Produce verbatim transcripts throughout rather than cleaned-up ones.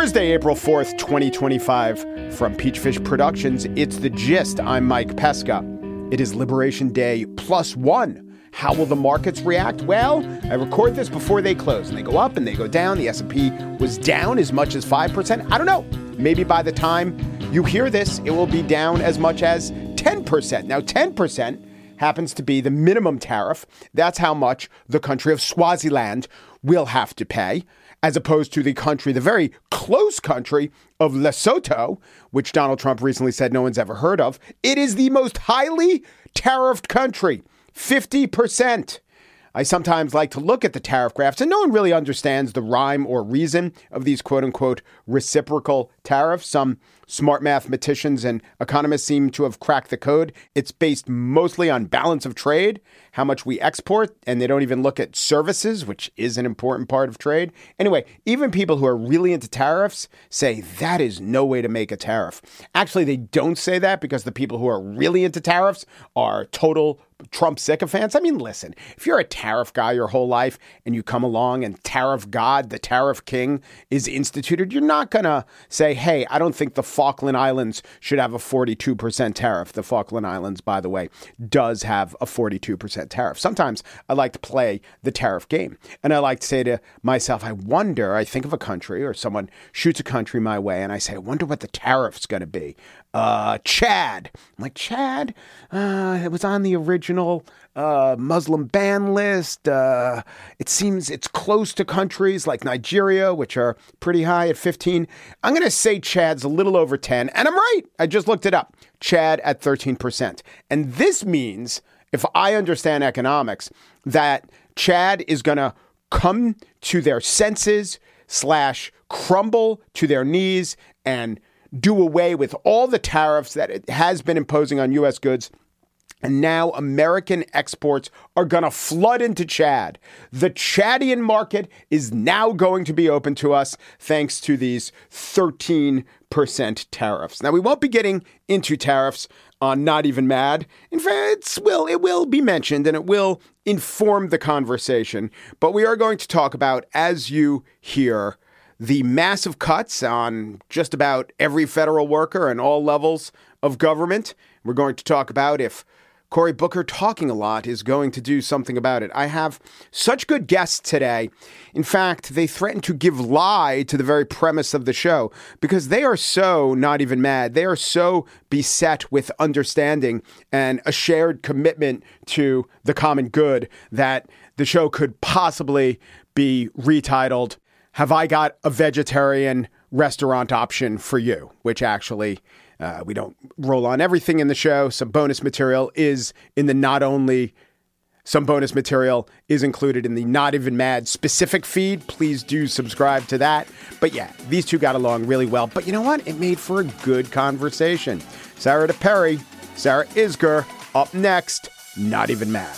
Thursday, April fourth, twenty twenty-five. From Peachfish Productions, it's The Gist. I'm Mike Pesca. It is Liberation Day plus one. How will the markets react? Well, I record this before they close, and they go up and they go down. The S and P was down as much as five percent. I don't know. Maybe by the time you hear this, it will be down as much as ten percent. Now, ten percent happens to be the minimum tariff. That's how much the country of Swaziland will have to pay, as opposed to the country, the very close country of Lesotho, which Donald Trump recently said no one's ever heard of. It is the most highly tariffed country, fifty percent. I sometimes like to look at the tariff graphs, and no one really understands the rhyme or reason of these quote unquote reciprocal tariffs. Some smart mathematicians and economists seem to have cracked the code. It's based mostly on balance of trade, how much we export, and they don't even look at services, which is an important part of trade. Anyway, even people who are really into tariffs say that is no way to make a tariff. Actually, they don't say that because the people who are really into tariffs are total Trump sycophants. I mean, listen, if you're a tariff guy your whole life and you come along and tariff God, the tariff king, is instituted, you're not going to say, hey, I don't think the Falkland Islands should have a forty-two percent tariff. The Falkland Islands, by the way, does have a forty-two percent tariff. Sometimes I like to play the tariff game, and I like to say to myself, I wonder, I think of a country or someone shoots a country my way, and I say, I wonder what the tariff's going to be. Uh, Chad. I'm like, Chad? Uh, it was on the original uh, Muslim ban list. Uh, it seems it's close to countries like Nigeria, which are pretty high at fifteen. I'm going to say Chad's a little over ten, and I'm right. I just looked it up. Chad at thirteen percent. And this means, if I understand economics, that Chad is going to come to their senses slash crumble to their knees and do away with all the tariffs that it has been imposing on U S goods. And now American exports are going to flood into Chad. The Chadian market is now going to be open to us thanks to these thirteen percent tariffs. Now, we won't be getting into tariffs on Not Even Mad. In fact, it's, will, it will be mentioned and it will inform the conversation. But we are going to talk about, as you hear, the massive cuts on just about every federal worker and all levels of government. We're going to talk about if Cory Booker talking a lot is going to do something about it. I have such good guests today. In fact, they threaten to give lie to the very premise of the show because they are so not even mad. They are so beset with understanding and a shared commitment to the common good that the show could possibly be retitled, Have I Got a Vegetarian Restaurant Option for You? Which actually, uh, we don't roll on everything in the show. Some bonus material is in the not only, some bonus material is included in the Not Even Mad specific feed. Please do subscribe to that. But yeah, these two got along really well. But you know what? It made for a good conversation. Sarah DePerry, Sarah Isgur, up next, Not Even Mad.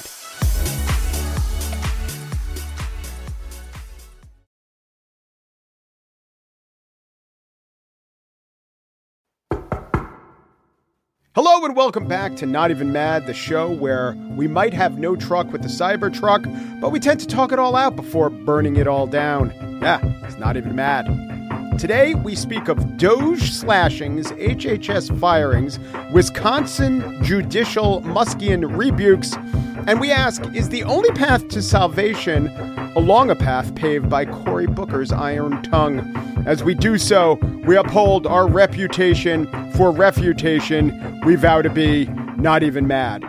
Hello and welcome back to Not Even Mad, the show where we might have no truck with the Cybertruck, but we tend to talk it all out before burning it all down. Yeah, it's Not Even Mad. Today, we speak of Doge slashings, H H S firings, Wisconsin judicial Muskian rebukes, and we ask, is the only path to salvation along a path paved by Cory Booker's iron tongue? As we do so, we uphold our reputation for refutation. We vow to be not even mad.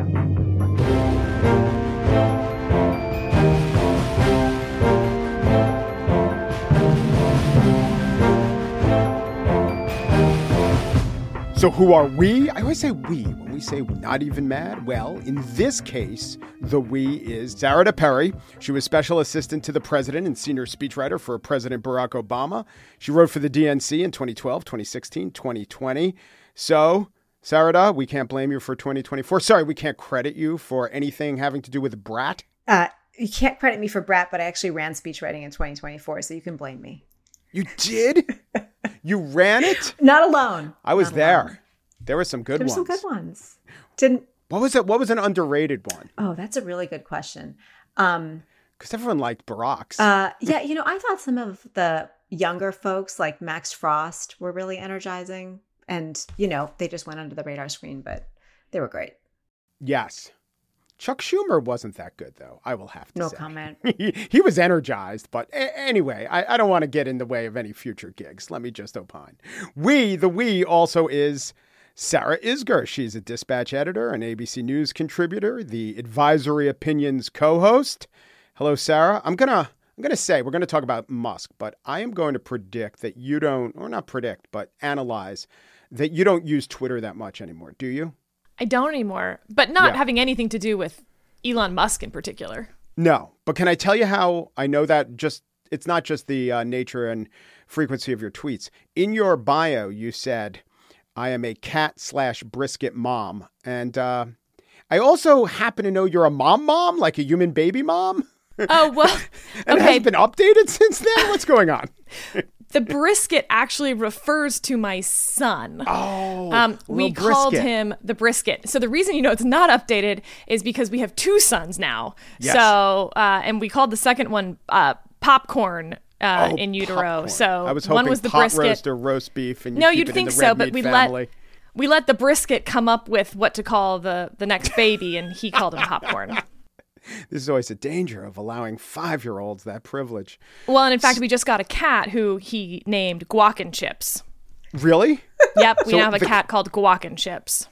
So who are we? I always say we when we say not even mad. Well, in this case, the we is Sarah DePerry. She was special assistant to the president and senior speechwriter for President Barack Obama. She wrote for the D N C in twenty twelve, twenty sixteen, twenty twenty. So, Sarah, we can't blame you for twenty twenty-four. Sorry, we can't credit you for anything having to do with Brat. Uh, you can't credit me for Brat, but I actually ran speechwriting in twenty twenty-four, so you can blame me. You did? You ran it? Not alone. I was Not there. Alone. There were some good there ones. There were some good ones. Didn't. What was it? What was an underrated one? Oh, that's a really good question. Um, Because everyone liked Barack's. Uh, yeah, you know, I thought some of the younger folks like Max Frost were really energizing. And, you know, they just went under the radar screen, but they were great. Yes. Chuck Schumer wasn't that good, though, I will have to no say. No comment. he, he was energized, but a- anyway, I, I don't want to get in the way of any future gigs. Let me just opine. We, the we also is Sarah Isgur. She's a Dispatch editor, an A B C News contributor, the Advisory Opinions co-host. Hello, Sarah. I'm going to I'm going to say we're going to talk about Musk, but I am going to predict that you don't, or not predict, but analyze that you don't use Twitter that much anymore. Do you? I don't anymore, but not yeah. having anything to do with Elon Musk in particular. No, but can I tell you how I know that? Just it's not just the uh, nature and frequency of your tweets. In your bio, you said, I am a cat slash brisket mom. And uh, I also happen to know you're a mom mom, like a human baby mom. Oh, well, and okay. It hasn't been updated since then? What's going on? The brisket actually refers to my son. Oh, um, we brisket. called him the brisket. So the reason you know it's not updated is because we have two sons now. Yes. So uh, and we called the second one uh, popcorn uh, oh, in utero. Popcorn. So I was hoping one was the pot brisket. roast or roast beef. And you no, keep you'd it think in the so, red but meat we family. let we let the brisket come up with what to call the the next baby, and he called him popcorn. This is always a danger of allowing five-year-olds that privilege. Well, and in fact, we just got a cat who he named Guac and Chips. Really? Yep, we So now have a the- cat called Guac and Chips.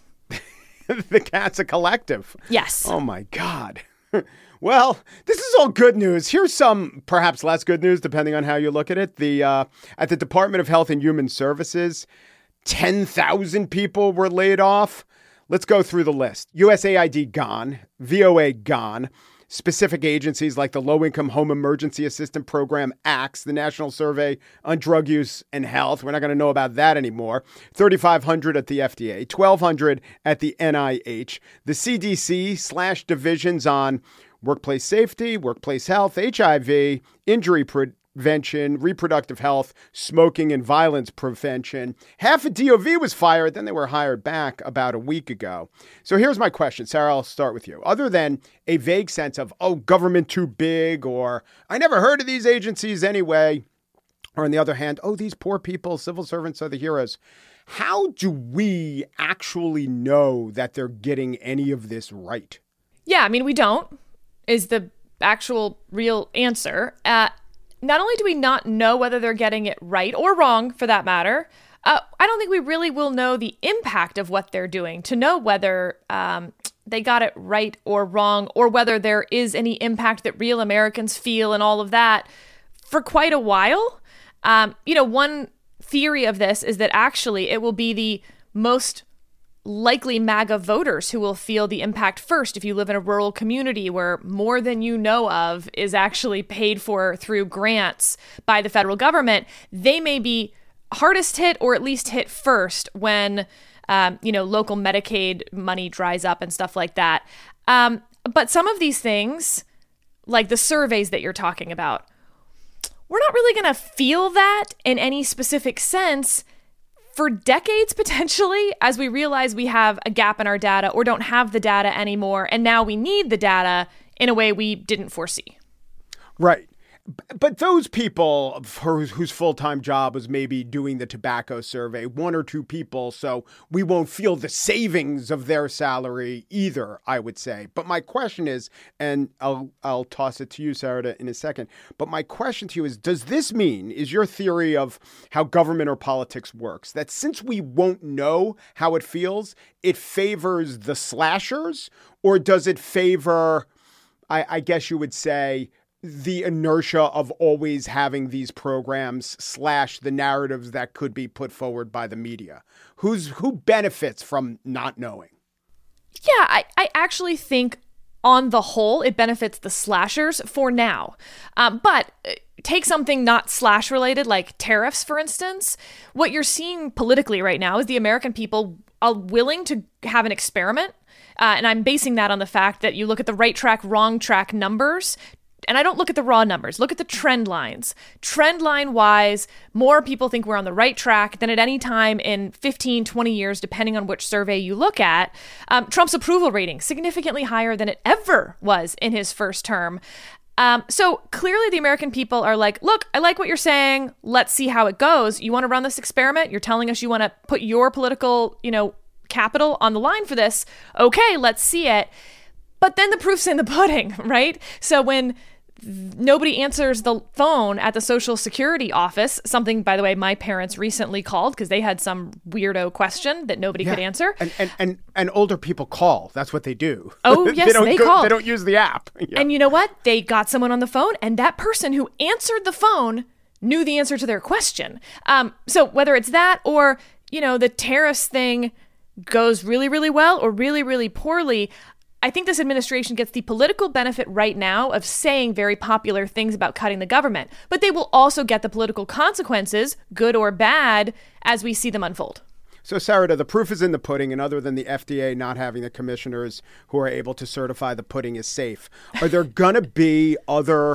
The cat's a collective. Yes. Oh, my God. Well, this is all good news. Here's some perhaps less good news, depending on how you look at it. The uh, at the Department of Health and Human Services, ten thousand people were laid off. Let's go through the list. U S A I D gone. V O A gone. Specific agencies like the Low-Income Home Emergency Assistance Program, ACTS, the National Survey on Drug Use and Health. We're not going to know about that anymore. thirty-five hundred at the F D A, twelve hundred at the N I H. The C D C slash divisions on workplace safety, workplace health, H I V, injury prevention, reproductive health, smoking, and violence prevention. Half of D O V was fired, then they were hired back about a week ago. So here's my question. Sarah, I'll start with you. Other than a vague sense of, oh, government too big, or I never heard of these agencies anyway, or on the other hand, oh, these poor people, civil servants are the heroes. How do we actually know that they're getting any of this right? Yeah, I mean, we don't, is the actual real answer. Uh, not only do we not know whether they're getting it right or wrong, for that matter, uh, I don't think we really will know the impact of what they're doing to know whether um, they got it right or wrong, or whether there is any impact that real Americans feel and all of that for quite a while. Um, you know, one theory of this is that actually it will be the most likely MAGA voters who will feel the impact first. If you live in a rural community where more than you know of is actually paid for through grants by the federal government, they may be hardest hit, or at least hit first when, um, you know, local Medicaid money dries up and stuff like that. Um, but some of these things, like the surveys that you're talking about, we're not really going to feel that in any specific sense for decades, potentially, as we realize we have a gap in our data or don't have the data anymore. And now we need the data in a way we didn't foresee. Right. But those people whose full-time job was maybe doing the tobacco survey, one or two people, so we won't feel the savings of their salary either, I would say. But my question is, and I'll I'll toss it to you, Sarah, in a second, but my question to you is, does this mean, is your theory of how government or politics works, that since we won't know how it feels, it favors the slashers, or does it favor, I, I guess you would say, the inertia of always having these programs slash the narratives that could be put forward by the media? Who's who benefits from not knowing? Yeah, I, I actually think on the whole, it benefits the slashers for now. Um, but take something not slash related, like tariffs, for instance. What you're seeing politically right now is the American people are willing to have an experiment. Uh, and I'm basing that on the fact that you look at the right track, wrong track numbers. And I don't look at the raw numbers, look at the trend lines. Trend line wise, more people think we're on the right track than at any time in fifteen, twenty years, depending on which survey you look at. Um, Trump's approval rating, significantly higher than it ever was in his first term. Um, so clearly the American people are like, look, I like what you're saying. Let's see how it goes. You want to run this experiment? You're telling us you want to put your political, you know, capital on the line for this. Okay, let's see it. But then the proof's in the pudding, right? So when nobody answers the phone at the Social Security office, something, by the way, my parents recently called because they had some weirdo question that nobody yeah. could answer. And, and and and older people call. That's what they do. Oh, yes, they, don't they go, call. They don't use the app. Yeah. And you know what? They got someone on the phone, and that person who answered the phone knew the answer to their question. Um, so whether it's that or, you know, the tariffs thing goes really, really well or really, really poorly, I think this administration gets the political benefit right now of saying very popular things about cutting the government, but they will also get the political consequences, good or bad, as we see them unfold. So, Sarita, the proof is in the pudding, and other than the F D A not having the commissioners who are able to certify the pudding is safe, are there going to be other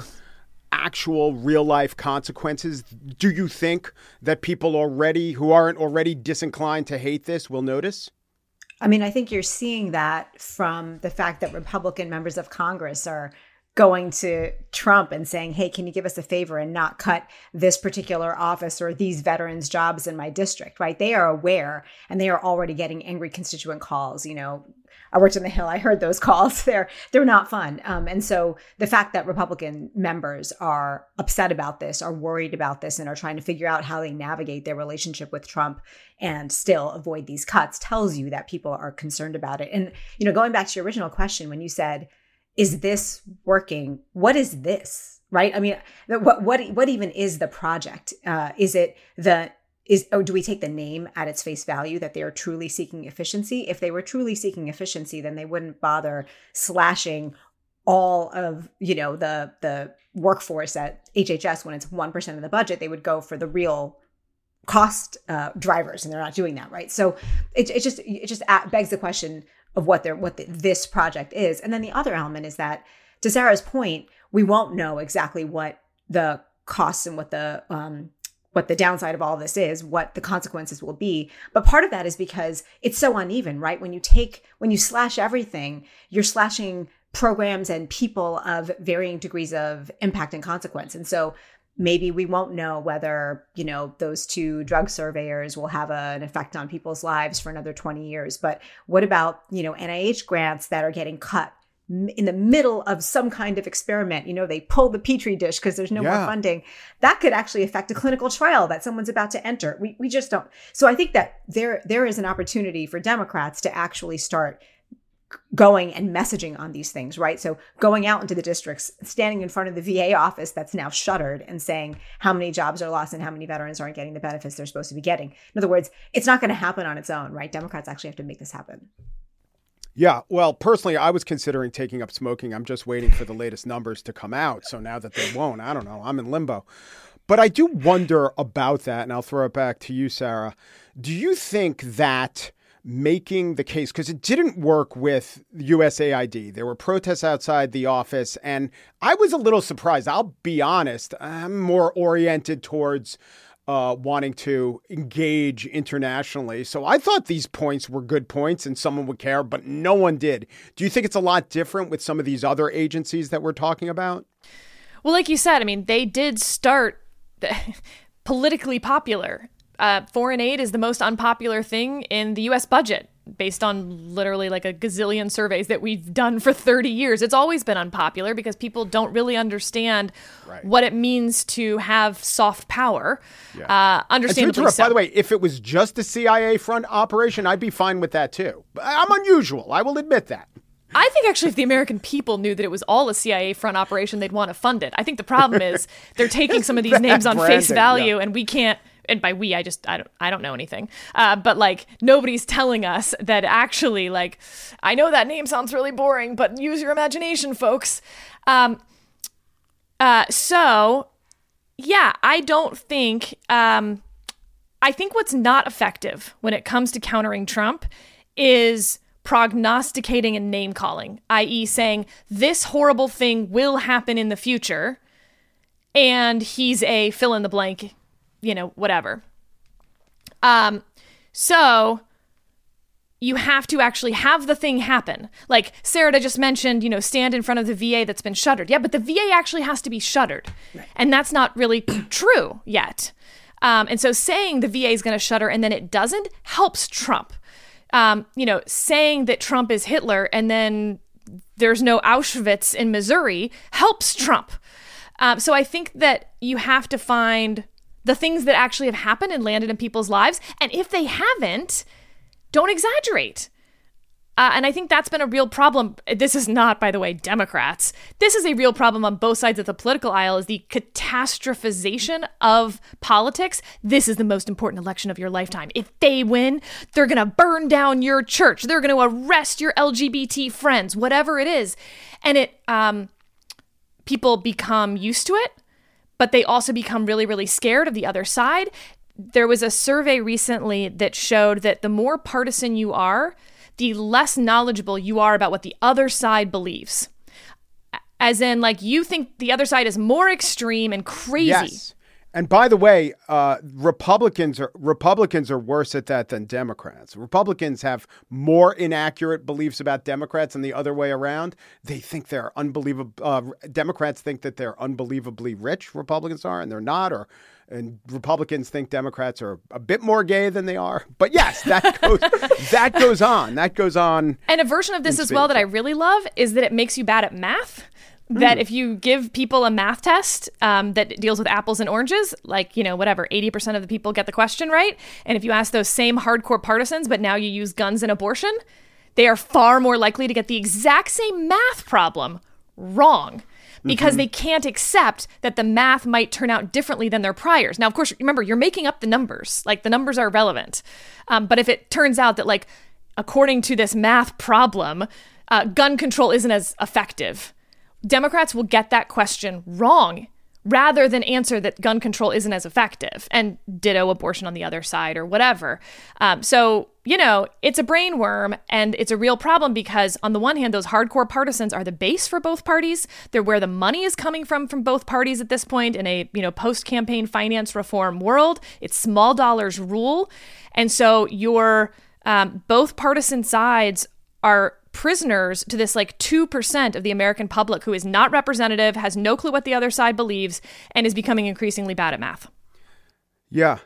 actual real-life consequences? Do you think that people already who aren't already disinclined to hate this will notice? I mean, I think you're seeing that from the fact that Republican members of Congress are going to Trump and saying, hey, can you give us a favor and not cut this particular office or these veterans' jobs in my district, right? They are aware and they are already getting angry constituent calls. You know, I worked on the Hill. I heard those calls. They're they're not fun. Um, and so the fact that Republican members are upset about this, are worried about this, and are trying to figure out how they navigate their relationship with Trump and still avoid these cuts tells you that people are concerned about it. And, you know, going back to your original question, when you said, is this working? What is this? Right? I mean, what what what even is the project? Uh, is it the Is or do we take the name at its face value that they are truly seeking efficiency? If they were truly seeking efficiency, then they wouldn't bother slashing all of, you know, the the workforce at H H S when it's one percent of the budget. They would go for the real cost uh, drivers, and they're not doing that, right? So it it just it just begs the question of what they're what the, this project is. And then the other element is that, to Sarah's point, we won't know exactly what the costs and what the um, what the downside of all of this is, what the consequences will be. But part of that is because it's so uneven, right? When you take, when you slash everything, you're slashing programs and people of varying degrees of impact and consequence. And so maybe we won't know whether, you know, those two drug surveyors will have a, an effect on people's lives for another twenty years. But what about, you know, N I H grants that are getting cut in the middle of some kind of experiment? You know, they pull the petri dish because there's no yeah. more funding. That could actually affect a clinical trial that someone's about to enter. We we just don't. So I think that there there is an opportunity for Democrats to actually start going and messaging on these things, right? So going out into the districts, standing in front of the V A office that's now shuttered and saying how many jobs are lost and how many veterans aren't getting the benefits they're supposed to be getting. In other words, it's not going to happen on its own, right? Democrats actually have to make this happen. Yeah, well, personally, I was considering taking up smoking. I'm just waiting for the latest numbers to come out. So now that they won't, I don't know. I'm in limbo. But I do wonder about that, and I'll throw it back to you, Sarah. Do you think that making the case, because it didn't work with U S A I D. There were protests outside the office, and I was a little surprised. I'll be honest. I'm more oriented towards uh, wanting to engage internationally. So I thought these points were good points and someone would care, but no one did. Do you think it's a lot different with some of these other agencies that we're talking about? Well, like you said, I mean, they did start politically popular. Uh, foreign aid is the most unpopular thing in the U S budget, based on literally like a gazillion surveys that we've done for thirty years. It's always been unpopular because people don't really understand right. what it means to have soft power. Yeah. Uh, understandably so. By the way, if it was just a C I A front operation, I'd be fine with that too. I'm unusual. I will admit that. I think actually if the American people knew that it was all a C I A front operation, they'd want to fund it. I think the problem is they're taking some of these names on branding, face value, yeah. and we can't. And by we, I just, I don't, I don't know anything. Uh, but like, nobody's telling us that actually, like, I know that name sounds really boring, but use your imagination, folks. Um, uh, so, yeah, I don't think, um, I think what's not effective when it comes to countering Trump is prognosticating and name calling, that is saying this horrible thing will happen in the future, and he's a fill in the blank, you know, whatever. Um, so, you have to actually have the thing happen. Like Sarah just mentioned, you know, stand in front of the V A that's been shuttered. Yeah, but the V A actually has to be shuttered. Right. And that's not really true yet. Um, and so saying the V A is going to shutter and then it doesn't helps Trump. Um, you know, saying that Trump is Hitler and then there's no Auschwitz in Missouri helps Trump. Um, so I think that you have to find the things that actually have happened and landed in people's lives. And if they haven't, don't exaggerate. Uh, and I think that's been a real problem. This is not, by the way, Democrats. This is a real problem on both sides of the political aisle, is the catastrophization of politics. This is the most important election of your lifetime. If they win, they're going to burn down your church. They're going to arrest your L G B T friends, whatever it is. And it, um, people become used to it, but they also become really, really scared of the other side. There was a survey recently that showed that the more partisan you are, the less knowledgeable you are about what the other side believes. As in, like, you think the other side is more extreme and crazy. Yes. And by the way, uh, Republicans are Republicans are worse at that than Democrats. Republicans have more inaccurate beliefs about Democrats than the other way around. They think they're unbelievable. Uh, Democrats think that they're unbelievably rich. Republicans are, and they're not. Or and Republicans think Democrats are a bit more gay than they are. But yes, that goes that goes on. That goes on. And a version of this as well that I really love is that it makes you bad at math. That mm. if you give people a math test um, that deals with apples and oranges, like, you know, whatever, eighty percent of the people get the question right. And if you ask those same hardcore partisans, but now you use guns and abortion, they are far more likely to get the exact same math problem wrong. Because mm-hmm. they can't accept that the math might turn out differently than their priors. Now, of course, remember, you're making up the numbers. Like, the numbers are relevant. Um, but if it turns out that, like, according to this math problem, uh, gun control isn't as effective, Democrats will get that question wrong rather than answer that gun control isn't as effective, and ditto abortion on the other side or whatever. Um, so, you know, it's a brain worm, and it's a real problem because on the one hand, those hardcore partisans are the base for both parties. They're where the money is coming from from both parties at this point in a, you know, post-campaign finance reform world. It's small dollars rule. And so your um, both partisan sides are prisoners to this like two percent of the American public who is not representative, has no clue what the other side believes, and is becoming increasingly bad at math. Yeah.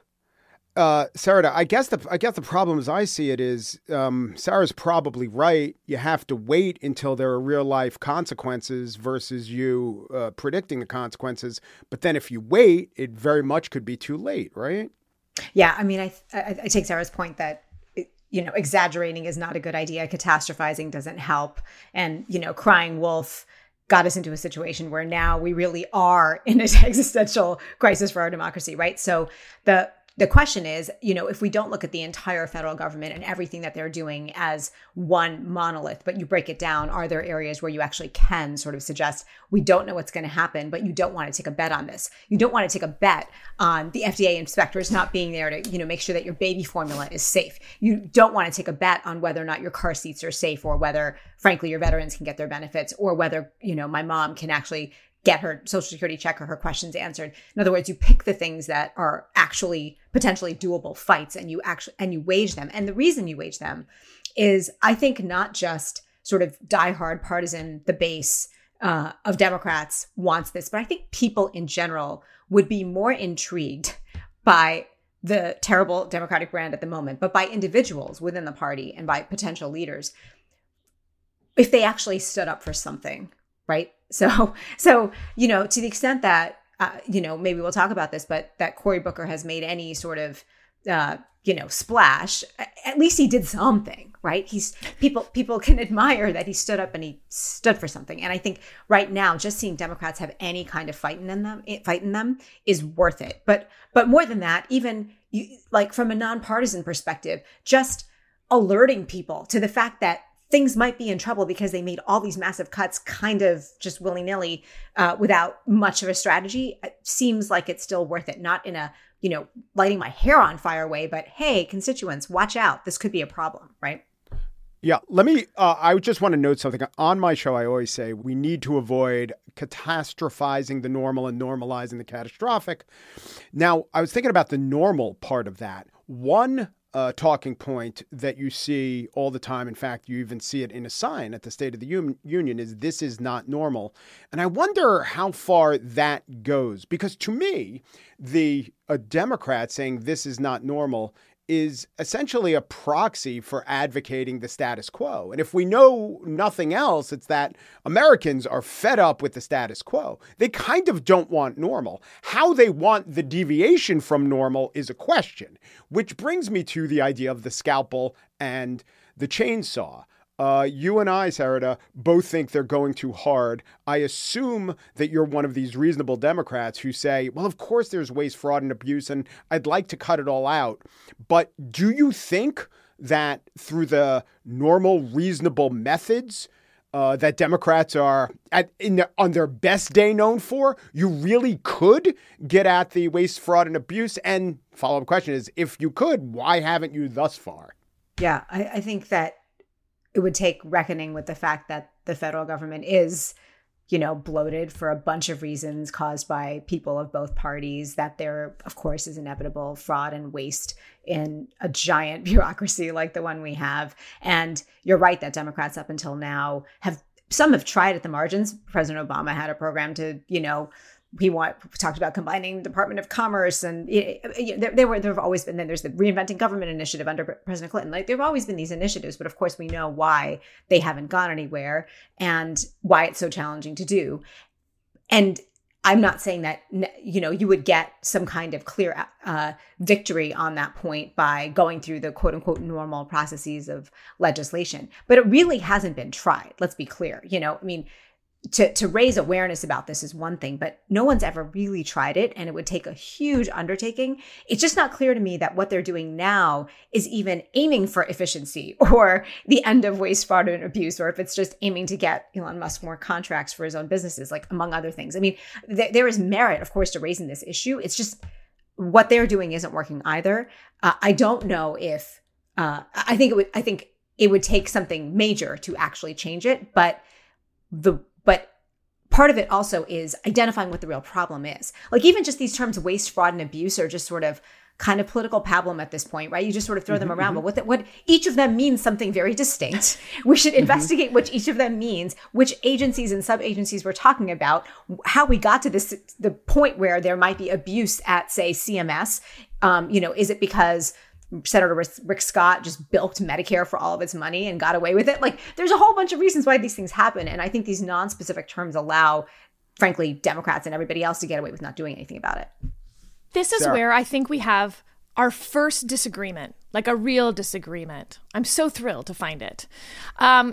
Uh, Sarah, I guess the I guess the problem as I see it is um, Sarah's probably right. You have to wait until there are real life consequences versus you uh, predicting the consequences. But then if you wait, it very much could be too late, right? Yeah. I mean, I I, I take Sarah's point that, you know, exaggerating is not a good idea. Catastrophizing doesn't help. And, you know, crying wolf got us into a situation where now we really are in an existential crisis for our democracy, right? So the the question is, you know, if we don't look at the entire federal government and everything that they're doing as one monolith, but you break it down, are there areas where you actually can sort of suggest, we don't know what's going to happen, but you don't want to take a bet on this. You don't want to take a bet on the F D A inspectors not being there to, you know, make sure that your baby formula is safe. You don't want to take a bet on whether or not your car seats are safe, or whether, frankly, your veterans can get their benefits, or whether, you know, my mom can actually get her Social Security check or her questions answered. In other words, you pick the things that are actually potentially doable fights, and you actually and you wage them. And the reason you wage them is, I think, not just sort of diehard partisan, the base uh, of Democrats wants this, but I think people in general would be more intrigued by the terrible Democratic brand at the moment, but by individuals within the party and by potential leaders, if they actually stood up for something, right? So, so, you know, to the extent that, uh, you know, maybe we'll talk about this, but that Cory Booker has made any sort of, uh, you know, splash, at least he did something, right? He's people, people can admire that he stood up and he stood for something. And I think right now, just seeing Democrats have any kind of fight in them, fight in them is worth it. But, but more than that, even you, like from a nonpartisan perspective, just alerting people to the fact that things might be in trouble because they made all these massive cuts kind of just willy-nilly uh, without much of a strategy. It seems like it's still worth it. Not in a, you know, lighting my hair on fire way, but hey, constituents, watch out. This could be a problem, right? Yeah, let me, uh, I just want to note something. On my show, I always say we need to avoid catastrophizing the normal and normalizing the catastrophic. Now, I was thinking about the normal part of that. One uh, talking point that you see all the time. In fact, you even see it in a sign at the State of the Un- Union is this is not normal. And I wonder how far that goes, because to me, the a Democrat saying this is not normal is essentially a proxy for advocating the status quo. And if we know nothing else, it's that Americans are fed up with the status quo. They kind of don't want normal. How they want the deviation from normal is a question, which brings me to the idea of the scalpel and the chainsaw. Uh, you and I, Sarada, both think they're going too hard. I assume that you're one of these reasonable Democrats who say, well, of course there's waste, fraud, and abuse, and I'd like to cut it all out. But do you think that through the normal, reasonable methods uh, that Democrats are at in the, on their best day known for, you really could get at the waste, fraud, and abuse? And follow-up question is, if you could, why haven't you thus far? Yeah, I, I think that it would take reckoning with the fact that the federal government is, you know, bloated for a bunch of reasons caused by people of both parties, that there, of course, is inevitable fraud and waste in a giant bureaucracy like the one we have. And you're right that Democrats up until now have, some have tried at the margins. President Obama had a program to, you know, we want talked about combining the Department of Commerce, and you know, there, there were there have always been. Then there's the Reinventing Government initiative under President Clinton. Like there have always been these initiatives, but of course we know why they haven't gone anywhere and why it's so challenging to do. And I'm not saying that you know you would get some kind of clear uh, victory on that point by going through the quote unquote normal processes of legislation, but it really hasn't been tried. Let's be clear. You know, I mean. To, to raise awareness about this is one thing, but no one's ever really tried it, and it would take a huge undertaking. It's just not clear to me that what they're doing now is even aiming for efficiency or the end of waste, fraud, and abuse, or if it's just aiming to get Elon Musk more contracts for his own businesses, like among other things. I mean, th- there is merit, of course, to raising this issue. It's just what they're doing isn't working either. Uh, I don't know if uh, I think it would. I think it would take something major to actually change it, but the But part of it also is identifying what the real problem is. Like even just these terms, waste, fraud, and abuse are just sort of kind of political pablum at this point, right? You just sort of throw mm-hmm, them around. Mm-hmm. But what, the, what each of them means something very distinct. We should investigate mm-hmm. what each of them means, which agencies and sub-agencies we're talking about, how we got to this, the point where there might be abuse at, say, C M S. Um, you know, is it because Senator Rick Scott just bilked Medicare for all of its money and got away with it? Like, there's a whole bunch of reasons why these things happen. And I think these non-specific terms allow, frankly, Democrats and everybody else to get away with not doing anything about it. This is Sarah. Where I think we have our first disagreement, like a real disagreement. I'm so thrilled to find it. Um,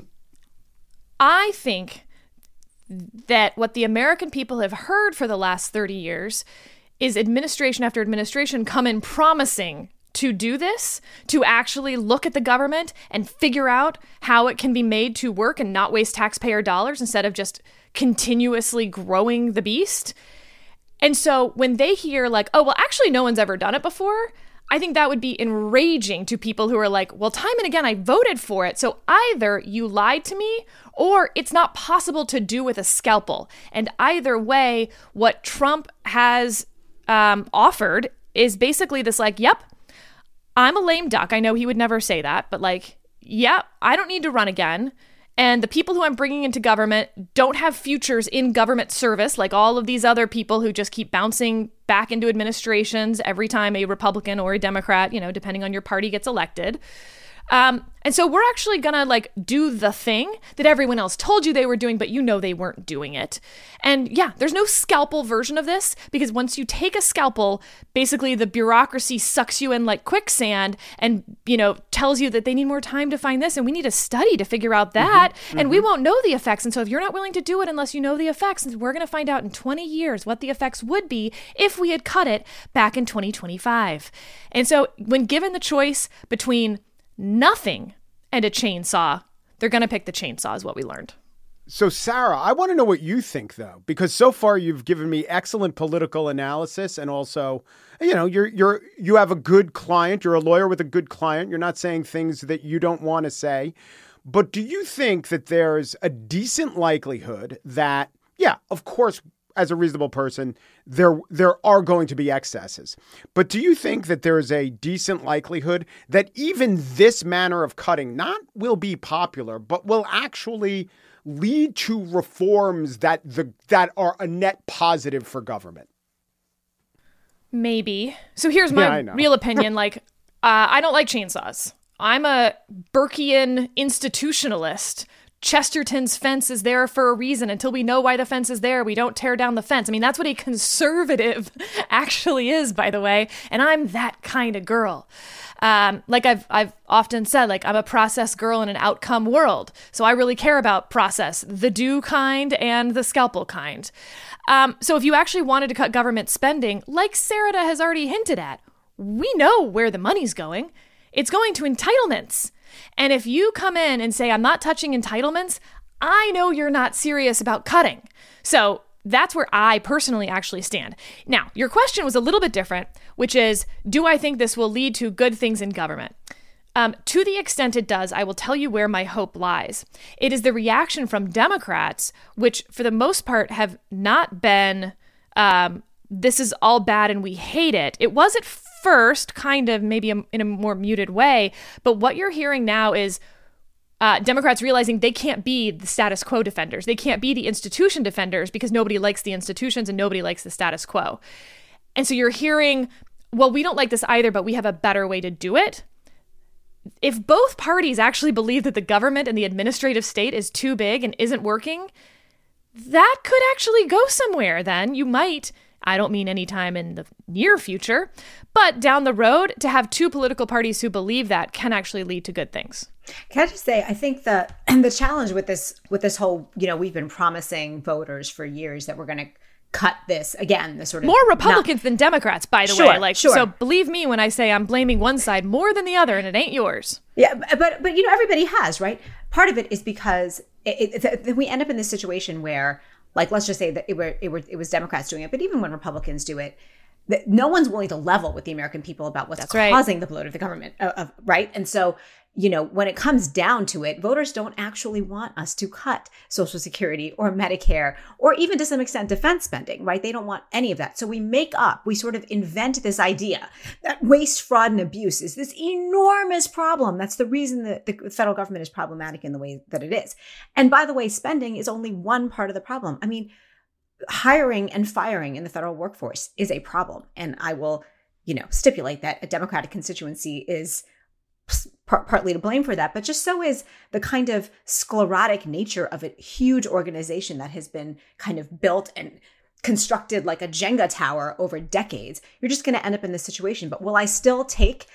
I think that what the American people have heard for the last thirty years is administration after administration come in promising to do this, to actually look at the government and figure out how it can be made to work and not waste taxpayer dollars instead of just continuously growing the beast. And so when they hear like, oh, well, actually, no one's ever done it before, I think that would be enraging to people who are like, well, time and again, I voted for it. So either you lied to me or it's not possible to do with a scalpel. And either way, what Trump has um, offered is basically this like, yep, I'm a lame duck. I know he would never say that, but like, yeah, I don't need to run again. And the people who I'm bringing into government don't have futures in government service, like all of these other people who just keep bouncing back into administrations every time a Republican or a Democrat, you know, depending on your party, gets elected. Um, and so we're actually going to like do the thing that everyone else told you they were doing, but you know they weren't doing it. And yeah, there's no scalpel version of this, because once you take a scalpel, basically the bureaucracy sucks you in like quicksand and, you know, tells you that they need more time to find this and we need a study to figure out that. Mm-hmm, and mm-hmm. we won't know the effects. And so if you're not willing to do it unless you know the effects, we're going to find out in twenty years what the effects would be if we had cut it back in twenty twenty-five. And so when given the choice between nothing and a chainsaw, they're going to pick the chainsaw, is what we learned. So, Sarah, I want to know what you think, though, because so far you've given me excellent political analysis, and also, you know, you're you're you have a good client. You're a lawyer with a good client. You're not saying things that you don't want to say. But do you think that there's a decent likelihood that, yeah, of course, as a reasonable person, there there are going to be excesses. But do you think that there is a decent likelihood that even this manner of cutting not will be popular, but will actually lead to reforms that the that are a net positive for government? Maybe. So here's my yeah, real opinion. Like, uh, I don't like chainsaws. I'm a Burkean institutionalist. Chesterton's fence is there for a reason. Until we know why the fence is there, we don't tear down the fence. I mean, that's what a conservative actually is, by the way. And I'm that kind of girl. Um, like I've I've often said, like I'm a process girl in an outcome world. So I really care about process, the do kind and the scalpel kind. Um, so if you actually wanted to cut government spending, like Sarita has already hinted at, we know where the money's going. It's going to entitlements. And if you come in and say, I'm not touching entitlements, I know you're not serious about cutting. So that's where I personally actually stand. Now, your question was a little bit different, which is, do I think this will lead to good things in government? Um, to the extent it does, I will tell you where my hope lies. It is the reaction from Democrats, which for the most part have not been, um, this is all bad and we hate it. It was at first, kind of maybe a, in a more muted way, but what you're hearing now is uh, Democrats realizing they can't be the status quo defenders. They can't be the institution defenders because nobody likes the institutions and nobody likes the status quo. And so you're hearing, well, we don't like this either, but we have a better way to do it. If both parties actually believe that the government and the administrative state is too big and isn't working, that could actually go somewhere then. You might, I don't mean anytime in the near future, but down the road, to have two political parties who believe that can actually lead to good things. Can I just say, I think the the challenge with this with this whole, you know, we've been promising voters for years that we're going to cut this again, the sort of more Republicans not, than Democrats, by the sure, way. Like, sure. So believe me when I say I'm blaming one side more than the other, and it ain't yours. Yeah, but but you know, everybody has, right? Part of it is because it, it, it, we end up in this situation where, like, let's just say that it were it were it was Democrats doing it, but even when Republicans do it, that no one's willing to level with the American people about what's That's causing right. the bloat of the government, uh, of, right? And so, you know, when it comes down to it, voters don't actually want us to cut Social Security or Medicare or even to some extent defense spending, right? They don't want any of that. So we make up, we sort of invent this idea that waste, fraud, and abuse is this enormous problem. That's the reason that the federal government is problematic in the way that it is. And by the way, spending is only one part of the problem. I mean, hiring and firing in the federal workforce is a problem. And I will, you know, stipulate that a Democratic constituency is par- partly to blame for that, but just so is the kind of sclerotic nature of a huge organization that has been kind of built and constructed like a Jenga tower over decades. You're just going to end up in this situation. But will I still take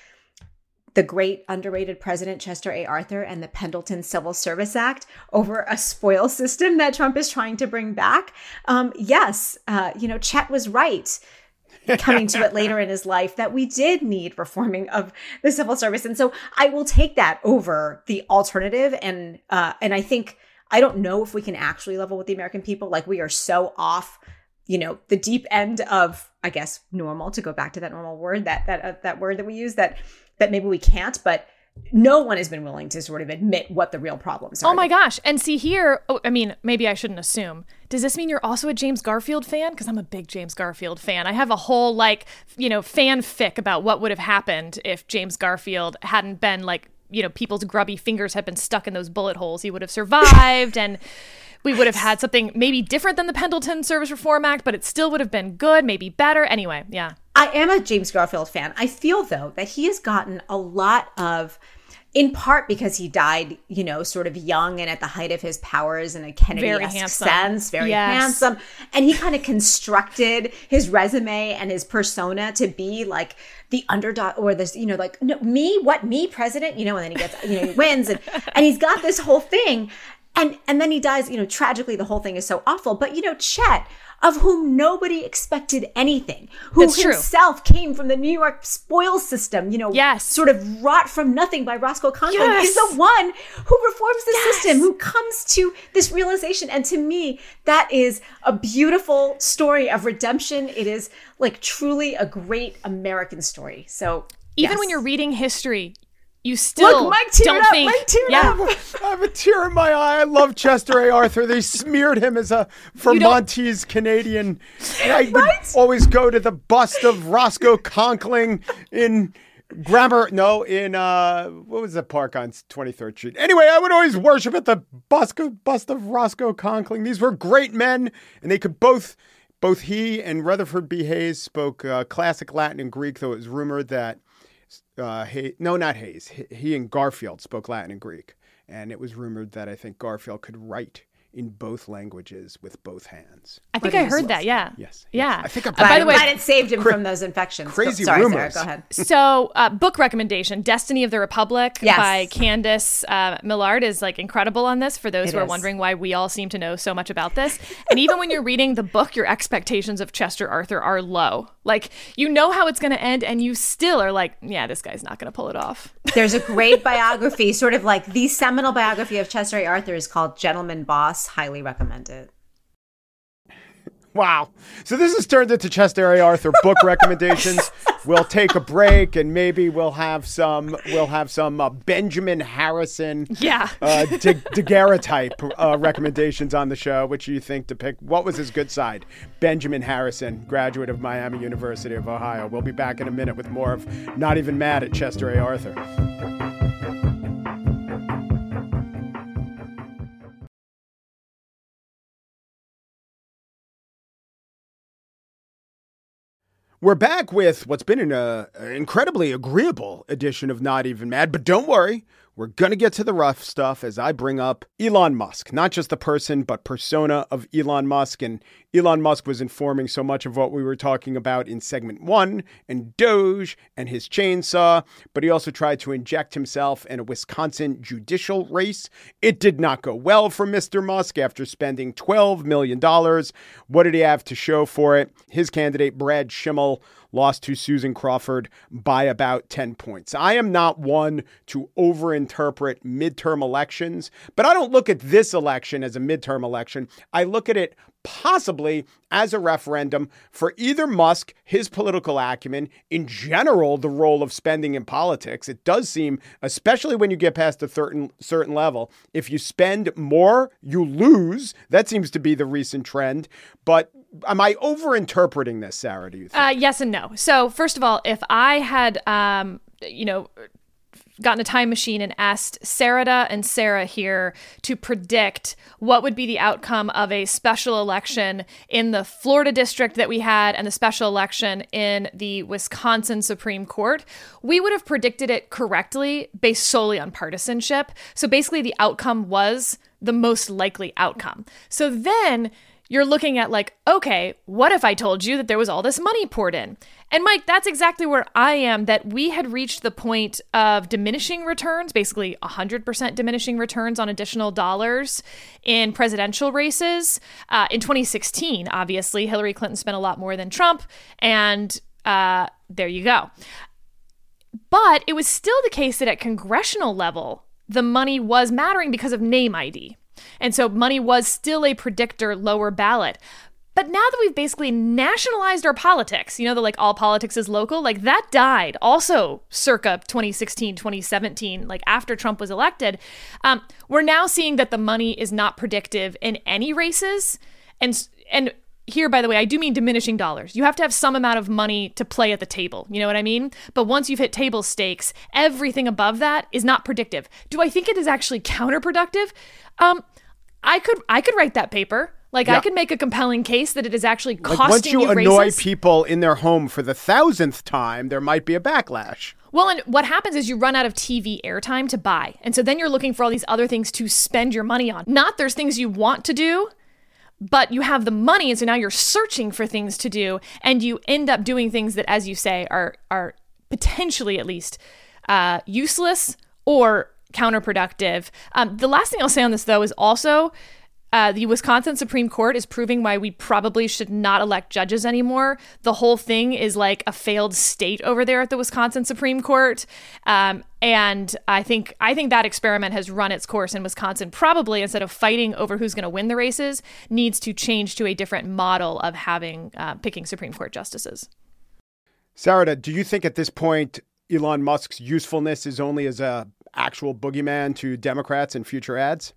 the great underrated President Chester A. Arthur and the Pendleton Civil Service Act over a spoil system that Trump is trying to bring back? Um, yes, uh, you know, Chet was right coming to it later in his life that we did need reforming of the civil service. And so I will take that over the alternative. And uh, and I think, I don't know if we can actually level with the American people. Like, we are so off, you know, the deep end of, I guess, normal, to go back to that normal word, that that uh, that word that we use, that that maybe we can't, but no one has been willing to sort of admit what the real problems are. Oh my gosh. And see here, oh, I mean, maybe I shouldn't assume. Does this mean you're also a James Garfield fan? Because I'm a big James Garfield fan. I have a whole, like, you know, fanfic about what would have happened if James Garfield hadn't been, like, you know, people's grubby fingers had been stuck in those bullet holes. He would have survived and we would have had something maybe different than the Pendleton Service Reform Act, but it still would have been good, maybe better. Anyway, yeah. I am a James Garfield fan. I feel, though, that he has gotten a lot of, in part because he died, you know, sort of young and at the height of his powers in a Kennedy-esque sense, very yes. handsome. And he kind of constructed his resume and his persona to be like the underdog, or this, you know, like, no, me, what, me, president, you know, and then he gets, you know, he wins. And, and he's got this whole thing. And and then he dies, you know, tragically. The whole thing is so awful. But, you know, Chet, of whom nobody expected anything, who That's himself true. came from the New York spoil system, you know, yes. sort of wrought from nothing by Roscoe Conklin, yes. is the one who reforms the yes. system, who comes to this realization. And to me, that is a beautiful story of redemption. It is like truly a great American story. So even yes. when you're reading history, you still Look, Mike teared don't up, think, Mike teared yeah. up. I have a tear in my eye. I love Chester A. Arthur. They smeared him as a Vermontese Canadian. And I would Right? always go to the bust of Roscoe Conkling in Grammar. No, in uh, what was the park on twenty-third Street? Anyway, I would always worship at the bust, bust of Roscoe Conkling. These were great men, and they could both, both he and Rutherford B. Hayes spoke uh, classic Latin and Greek, though it was rumored that Uh, Hay- no, not Hayes. He, he and Garfield spoke Latin and Greek. And it was rumored that I think Garfield could write in both languages with both hands. I think What I is heard this? that. Yeah. Yes. Yeah. yes. I think I'm Uh, by the way, Glad it saved him from those infections. crazy Sorry, rumors. Sarah, go ahead. So, uh, book recommendation: Destiny of the Republic Yes. by Candace uh, Millard is like incredible on this. For those It who are is. wondering why we all seem to know so much about this, and even when you're reading the book, your expectations of Chester Arthur are low. Like you know how it's going to end, and you still are like, yeah, this guy's not going to pull it off. There's a great biography, sort of like the seminal biography of Chester A. Arthur is called Gentleman Boss. Highly recommend it. Wow. So this has turned into Chester A. Arthur book recommendations. We'll take a break and maybe we'll have some we'll have some uh, Benjamin Harrison Yeah. uh, Da- daguerreotype uh, recommendations on the show. Which you think to pick? What was his good side? Benjamin Harrison, graduate of Miami University of Ohio. We'll be back in a minute with more of Not Even Mad at Chester A. Arthur. We're back with what's been an uh, incredibly agreeable edition of Not Even Mad, but don't worry, we're going to get to the rough stuff as I bring up Elon Musk, not just the person, but persona of Elon Musk. And Elon Musk was informing so much of what we were talking about in segment one and Doge and his chainsaw, but he also tried to inject himself in a Wisconsin judicial race. It did not go well for Mister Musk after spending twelve million dollars. What did he have to show for it? His candidate, Brad Schimmel, lost to Susan Crawford by about ten points. I am not one to overinterpret midterm elections, but I don't look at this election as a midterm election. I look at it possibly as a referendum for either Musk, his political acumen, in general, the role of spending in politics. It does seem, especially when you get past a certain certain level, if you spend more, you lose. That seems to be the recent trend. But am I overinterpreting this, Sarah, do you think? Uh, yes and no. So first of all, if I had, um, you know, gotten a time machine and asked Sarada and Sarah here to predict what would be the outcome of a special election in the Florida district that we had and the special election in the Wisconsin Supreme Court, we would have predicted it correctly based solely on partisanship. So basically the outcome was the most likely outcome. So then you're looking at like, okay, what if I told you that there was all this money poured in? And Mike, that's exactly where I am, that we had reached the point of diminishing returns, basically one hundred percent diminishing returns on additional dollars in presidential races. Uh, in twenty sixteen, obviously, Hillary Clinton spent a lot more than Trump, and uh, there you go. But it was still the case that at congressional level, the money was mattering because of name I D. And so money was still a predictor lower ballot. But now that we've basically nationalized our politics, you know, the like all politics is local, like that died also circa twenty sixteen, twenty seventeen, like after Trump was elected. Um, we're now seeing that the money is not predictive in any races. And, and here, by the way, I do mean diminishing dollars. You have to have some amount of money to play at the table. You know what I mean? But once you've hit table stakes, everything above that is not predictive. Do I think it is actually counterproductive? Um, I could I could write that paper. Like Yeah. I could make a compelling case that it is actually costing Like once you you annoy races. people in their home for the thousandth time, there might be a backlash. Well, and what happens is you run out of T V airtime to buy. And so then you're looking for all these other things to spend your money on. Not there's things you want to do, but you have the money. And so now you're searching for things to do. And you end up doing things that, as you say, are are potentially at least uh, useless or counterproductive. Um, the last thing I'll say on this, though, is also uh, the Wisconsin Supreme Court is proving why we probably should not elect judges anymore. The whole thing is like a failed state over there at the Wisconsin Supreme Court. Um, and I think I think that experiment has run its course in Wisconsin. Probably, instead of fighting over who's going to win the races, needs to change to a different model of having uh, picking Supreme Court justices. Sarada, do you think at this point Elon Musk's usefulness is only as a actual boogeyman to Democrats in future ads?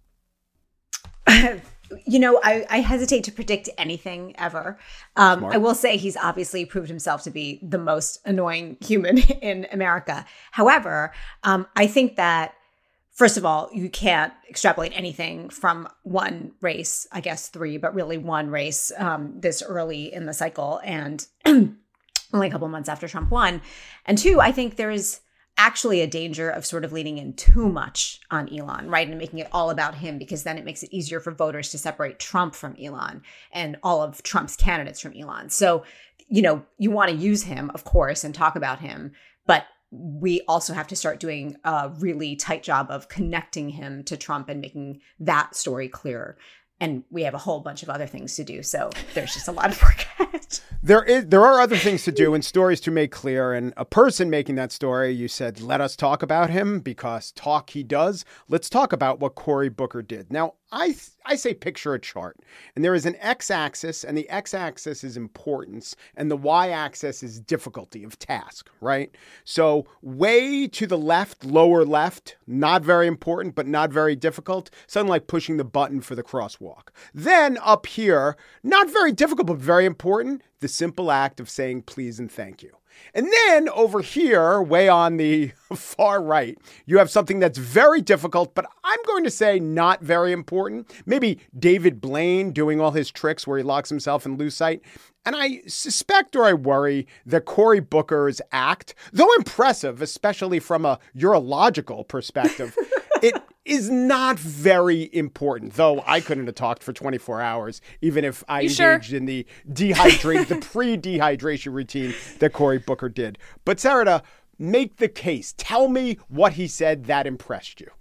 You know, I, I hesitate to predict anything ever. Um, I will say he's obviously proved himself to be the most annoying human in America. However, um, I think that, first of all, you can't extrapolate anything from one race, I guess three, but really one race um, this early in the cycle and only a couple months after Trump won. And two, I think there is actually a danger of sort of leaning in too much on Elon, right? And making it all about him, because then it makes it easier for voters to separate Trump from Elon and all of Trump's candidates from Elon. So, you know, you want to use him, of course, and talk about him, but we also have to start doing a really tight job of connecting him to Trump and making that story clearer. And we have a whole bunch of other things to do. So there's just a lot of work ahead. There is, there are other things to do and stories to make clear. And a person making that story, you said, let us talk about him because talk he does. Let's talk about what Cory Booker did. Now, I I say picture a chart, and there is an x-axis, and the x-axis is importance, and the y-axis is difficulty of task, right? So way to the left, lower left, not very important, but not very difficult, something like pushing the button for the crosswalk. Then up here, not very difficult, but very important, the simple act of saying please and thank you. And then over here, way on the far right, you have something that's very difficult, but I'm going to say not very important. Maybe David Blaine doing all his tricks where he locks himself in lucite. And I suspect or I worry that Cory Booker's act, though impressive, especially from a urological perspective, it is not very important, though I couldn't have talked for twenty-four hours, even if I you engaged sure? in the dehydrate, the pre-dehydration routine that Cory Booker did. But Sarita, make the case. Tell me what he said that impressed you.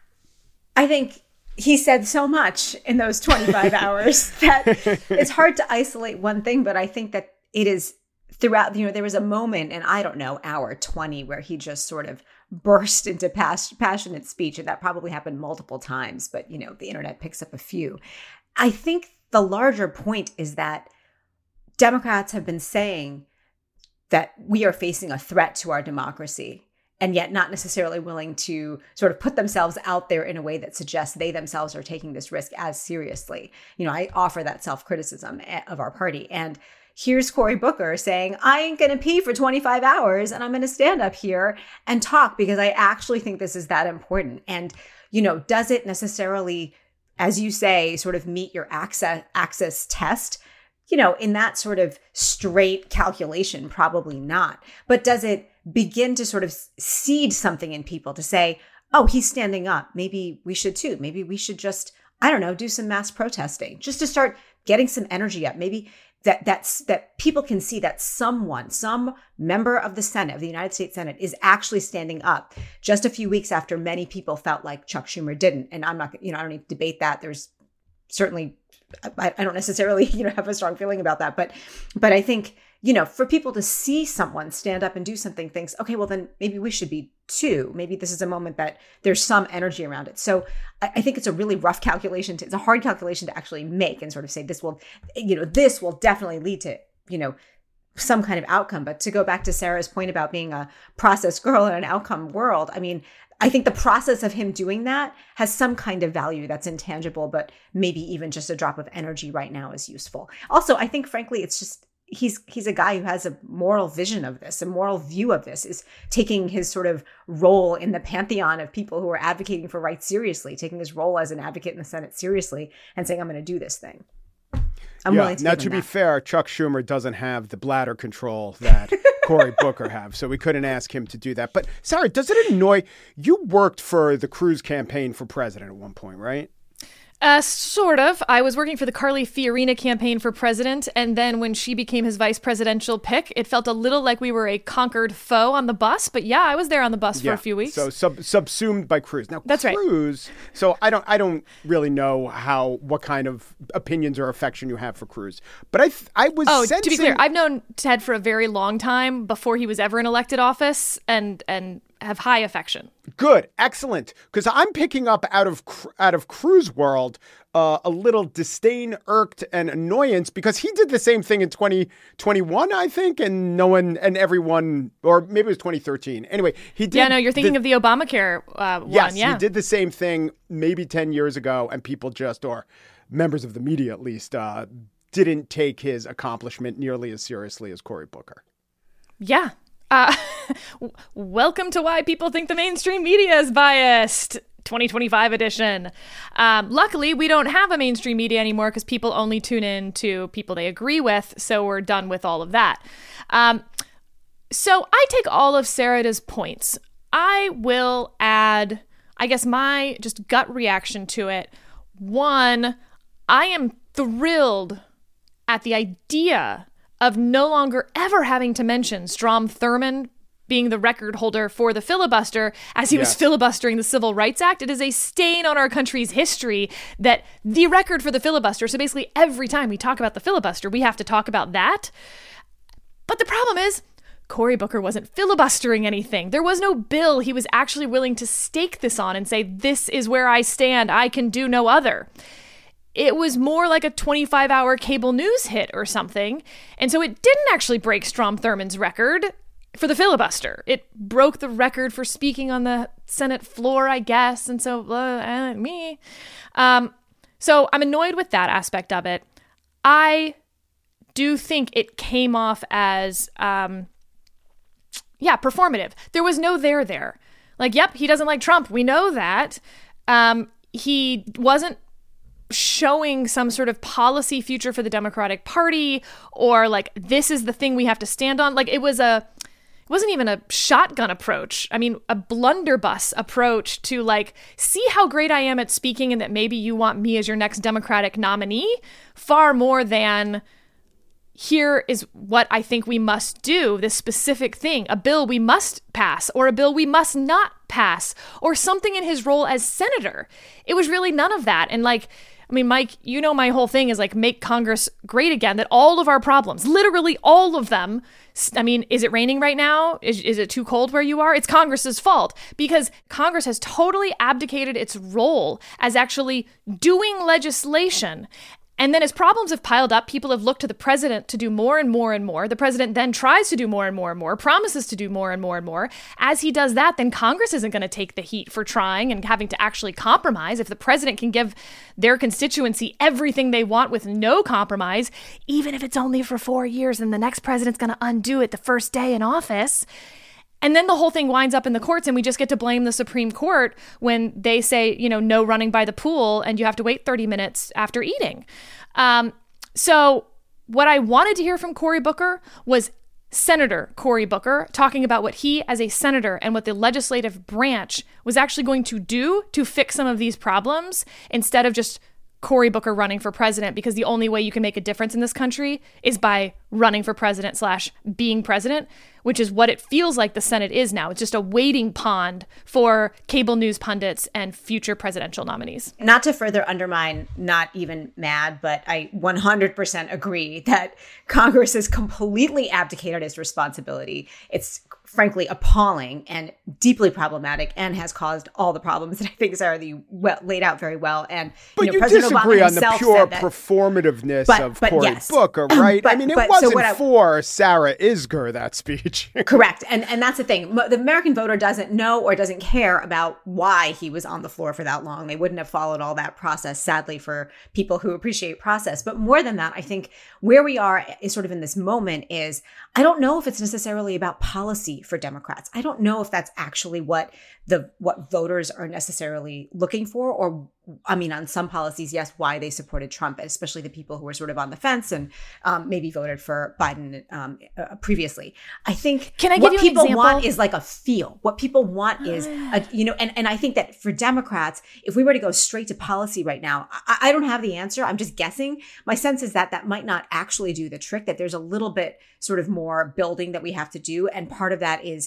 I think he said so much in those twenty-five hours that it's hard to isolate one thing, but I think that it is throughout, you know, there was a moment in, I don't know, hour twenty where he just sort of burst into pas- passionate speech. And that probably happened multiple times, but, you know, the internet picks up a few. I think the larger point is that Democrats have been saying that we are facing a threat to our democracy, and yet not necessarily willing to sort of put themselves out there in a way that suggests they themselves are taking this risk as seriously. You know, I offer that self-criticism of our party. And here's Cory Booker saying, I ain't going to pee for twenty-five hours and I'm going to stand up here and talk because I actually think this is that important. And, you know, does it necessarily, as you say, sort of meet your access, access test? You know, in that sort of straight calculation, probably not. But does it begin to sort of seed something in people to say, oh, he's standing up. Maybe we should too. Maybe we should just, I don't know, do some mass protesting just to start getting some energy up. Maybe that that's that people can see that someone, some member of the Senate, of the United States Senate, is actually standing up just a few weeks after many people felt like Chuck Schumer didn't. And I'm not, you know, I don't need to debate that. There's certainly, I, I don't necessarily, you know, have a strong feeling about that. But, but I think, you know, for people to see someone stand up and do something, thinks, okay, well, then maybe we should be too. Maybe this is a moment that there's some energy around it. So I, I think it's a really rough calculation. To, it's a hard calculation to actually make and sort of say this will, you know, this will definitely lead to, you know, some kind of outcome. But to go back to Sarah's point about being a process girl in an outcome world, I mean, I think the process of him doing that has some kind of value that's intangible, but maybe even just a drop of energy right now is useful. Also, I think, frankly, it's just, he's he's a guy who has a moral vision of this, a moral view of this, is taking his sort of role in the pantheon of people who are advocating for rights seriously, taking his role as an advocate in the Senate seriously and saying, I'm going to do this thing. I'm yeah, willing to now, give him to be that. fair, Chuck Schumer doesn't have the bladder control that Cory Booker have, so we couldn't ask him to do that. But Sarah, does it annoy you? Worked for the Cruz campaign for president at one point, right? Uh, sort of. I was working for the Carly Fiorina campaign for president, and then when she became his vice presidential pick, it felt a little like we were a conquered foe on the bus. But yeah, I was there on the bus yeah. for a few weeks. So sub- subsumed by Cruz. Now, That's Cruz. Right. So I don't, I don't really know how, what kind of opinions or affection you have for Cruz. But I, th- I was. Oh, sensing- to be clear, I've known Ted for a very long time before he was ever in elected office, and and have high affection. Good, excellent. Because I'm picking up out of out of Cruz world uh, a little disdain, irked, and annoyance because he did the same thing in twenty twenty-one, I think, and no one and everyone, or maybe it was twenty thirteen. Anyway, he did. Yeah, no, you're thinking the, of the Obamacare uh, one. Yes, yeah. he did the same thing maybe ten years ago, and people just, or members of the media at least, uh, didn't take his accomplishment nearly as seriously as Cory Booker. Yeah. Uh, welcome to why people think the mainstream media is biased. twenty twenty-five edition. Um, luckily, we don't have a mainstream media anymore because people only tune in to people they agree with. So we're done with all of that. Um, so I take all of Sarita's points. I will add, I guess, my just gut reaction to it. One, I am thrilled at the idea of no longer ever having to mention Strom Thurmond being the record holder for the filibuster as he yes. was filibustering the Civil Rights Act. It is a stain on our country's history that the record for the filibuster, so basically every time we talk about the filibuster, we have to talk about that. But the problem is, Cory Booker wasn't filibustering anything. There was no bill he was actually willing to stake this on and say, this is where I stand, I can do no other. It was more like a twenty-five hour cable news hit or something. And so it didn't actually break Strom Thurmond's record for the filibuster. It broke the record for speaking on the Senate floor, I guess. And so, uh, me. Um, so I'm annoyed with that aspect of it. I do think it came off as, um, yeah, performative. There was no there there. Like, yep, he doesn't like Trump. We know that. Um, he wasn't showing some sort of policy future for the Democratic Party or like, this is the thing we have to stand on. Like it was a, it wasn't even a shotgun approach. I mean, a blunderbuss approach to like, see how great I am at speaking and that maybe you want me as your next Democratic nominee, far more than here is what I think we must do, this specific thing, a bill we must pass or a bill we must not pass or something in his role as senator. It was really none of that. And like, I mean, Mike, you know, my whole thing is like, make Congress great again, that all of our problems, literally all of them. I mean, is it raining right now? Is, is it too cold where you are? It's Congress's fault because Congress has totally abdicated its role as actually doing legislation. And then as problems have piled up, people have looked to the president to do more and more and more. The president then tries to do more and more and more, promises to do more and more and more. As he does that, then Congress isn't going to take the heat for trying and having to actually compromise. If the president can give their constituency everything they want with no compromise, even if it's only for four years, then the next president's going to undo it the first day in office. And then the whole thing winds up in the courts and we just get to blame the Supreme Court when they say, you know, no running by the pool and you have to wait thirty minutes after eating. Um, so what I wanted to hear from Cory Booker was Senator Cory Booker talking about what he as a senator and what the legislative branch was actually going to do to fix some of these problems instead of just Cory Booker running for president, because the only way you can make a difference in this country is by running for president slash being president, which is what it feels like the Senate is now. It's just a waiting pond for cable news pundits and future presidential nominees. Not to further undermine, not even mad, but I one hundred percent agree that Congress has completely abdicated its responsibility. It's frankly appalling and deeply problematic and has caused all the problems that I think Sarah, you well, laid out very well. And but you, know, you President disagree Obama on the pure performativeness but, of but Cory yes. Booker, right? But, I mean, it but, wasn't so I, for Sarah Isgur, that speech. Correct. And and that's the thing. The American voter doesn't know or doesn't care about why he was on the floor for that long. They wouldn't have followed all that process, sadly, for people who appreciate process. But more than that, I think where we are is sort of in this moment is, I don't know if it's necessarily about policy for Democrats. I don't know if that's actually what the what voters are necessarily looking for, or I mean, on some policies, yes, why they supported Trump, especially the people who were sort of on the fence and um, maybe voted for Biden um, uh, previously. I think Can I give what you an people example? want is like a feel. What people want is, a, you know, and, and I think that for Democrats, if we were to go straight to policy right now, I, I don't have the answer. I'm just guessing. My sense is that that might not actually do the trick, that there's a little bit sort of more building that we have to do. And part of that is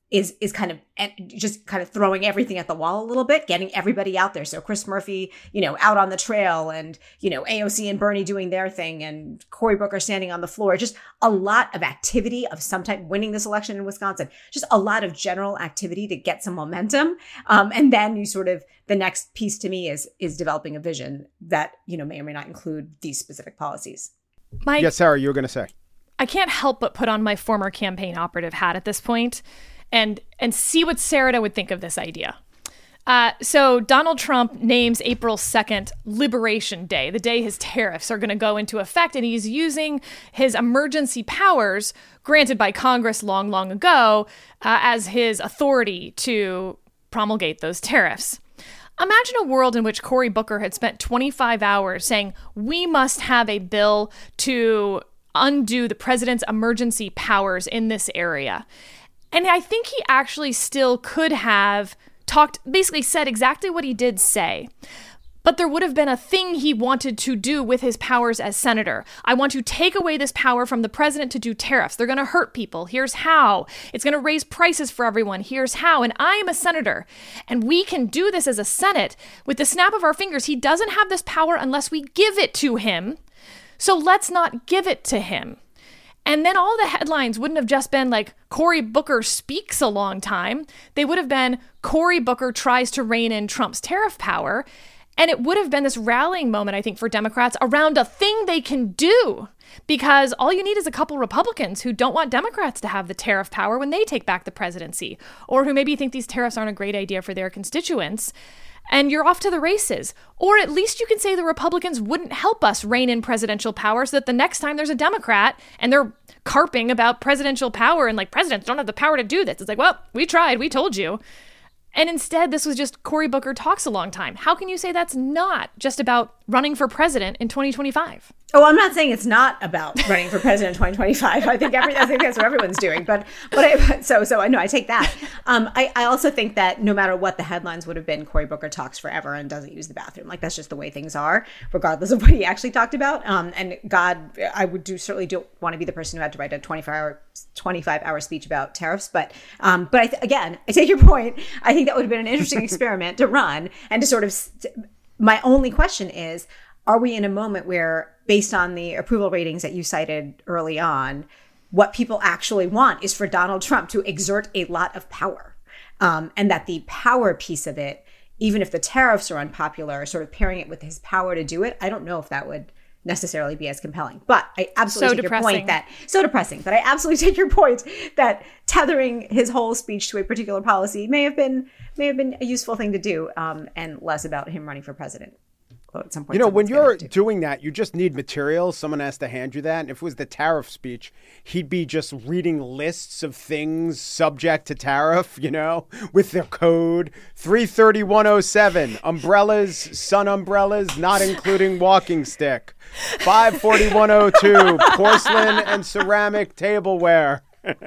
is is kind of just kind of throwing everything at the wall a little bit, getting everybody out there. So Chris Murphy, you know, out on the trail, and, you know, A O C and Bernie doing their thing, and Cory Booker standing on the floor. Just a lot of activity of some type, winning this election in Wisconsin. Just a lot of general activity to get some momentum. Um, and then you sort of, the next piece to me is is developing a vision that, you know, may or may not include these specific policies. Mike, yes, Sarah, you were going to say. I can't help but put on my former campaign operative hat at this point and and see what Sarita would think of this idea. Uh, so Donald Trump names April second Liberation Day, the day his tariffs are going to go into effect, and he's using his emergency powers granted by Congress long, long ago uh, as his authority to promulgate those tariffs. Imagine a world in which Cory Booker had spent twenty-five hours saying, we must have a bill to undo the president's emergency powers in this area. And I think he actually still could have talked, basically said exactly what he did say. But there would have been a thing he wanted to do with his powers as senator. I want to take away this power from the president to do tariffs. They're going to hurt people. Here's how. It's going to raise prices for everyone. Here's how. And I am a senator. And we can do this as a Senate with the snap of our fingers. He doesn't have this power unless we give it to him. So let's not give it to him. And then all the headlines wouldn't have just been like, Cory Booker speaks a long time. They would have been, Cory Booker tries to rein in Trump's tariff power. And it would have been this rallying moment, I think, for Democrats around a thing they can do. Because all you need is a couple Republicans who don't want Democrats to have the tariff power when they take back the presidency, or who maybe think these tariffs aren't a great idea for their constituents. And you're off to the races. Or at least you can say the Republicans wouldn't help us rein in presidential power so that the next time there's a Democrat and they're carping about presidential power and like, presidents don't have the power to do this. It's like, well, we tried. We told you. And instead, this was just Cory Booker talks a long time. How can you say that's not just about running for president in twenty twenty-five? Oh, I'm not saying it's not about running for president in twenty twenty-five. I think every, I think that's what everyone's doing. But but I, so so I know I take that. Um, I I also think that no matter what the headlines would have been, Cory Booker talks forever and doesn't use the bathroom. Like, that's just the way things are, regardless of what he actually talked about. Um, and God, I would do certainly don't want to be the person who had to write a twenty-five hour speech about tariffs. But um, but I th- again, I take your point. I think that would have been an interesting experiment to run and to sort of. St- my only question is, are we in a moment where, based on the approval ratings that you cited early on, what people actually want is for Donald Trump to exert a lot of power, um, and that the power piece of it, even if the tariffs are unpopular, sort of pairing it with his power to do it, I don't know if that would necessarily be as compelling. But I absolutely so take depressing. your point that so depressing. But I absolutely take your point that tethering his whole speech to a particular policy may have been may have been a useful thing to do, um, and less about him running for president. At some point, you know, when you're doing that, you just need material. Someone has to hand you that. And if it was the tariff speech, he'd be just reading lists of things subject to tariff, you know, with their code. three thirty-one oh seven, umbrellas, sun umbrellas, not including walking stick. five forty-one oh two, porcelain and ceramic tableware.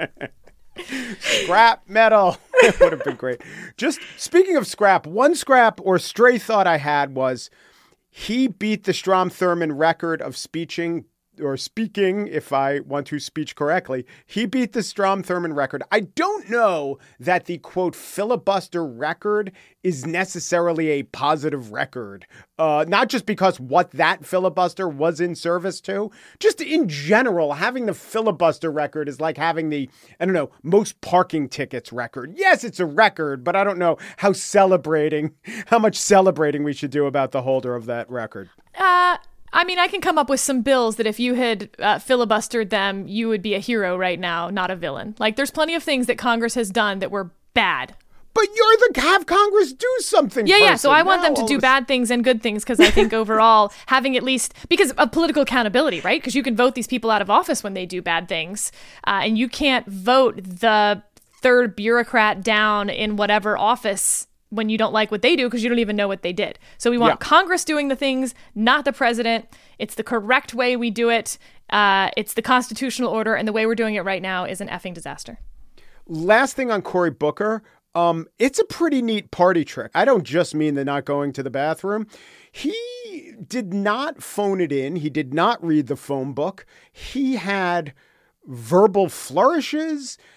Scrap metal. It would have been great. Just speaking of scrap, one scrap or stray thought I had was, he beat the Strom Thurmond record of speeching or speaking, if I want to speech correctly. He beat the Strom Thurmond record. I don't know that the, quote, filibuster record is necessarily a positive record. Uh, not just because what that filibuster was in service to. Just in general, having the filibuster record is like having the, I don't know, most parking tickets record. Yes, it's a record, but I don't know how celebrating, how much celebrating we should do about the holder of that record. Uh... I mean, I can come up with some bills that if you had uh, filibustered them, you would be a hero right now, not a villain. Like, there's plenty of things that Congress has done that were bad. But you're the have Congress do something. Yeah, person. yeah. So I want now, them to do bad things and good things, because I think overall having at least, because of political accountability, right? Because you can vote these people out of office when they do bad things, uh, and you can't vote the third bureaucrat down in whatever office when you don't like what they do, because you don't even know what they did. So we want yeah. Congress doing the things, not the president. It's the correct way we do it. Uh, it's the constitutional order, and the way we're doing it right now is an effing disaster. Last thing on Cory Booker, um, it's a pretty neat party trick. I don't just mean the not going to the bathroom. He did not phone it in. He did not read the phone book. He had verbal flourishes,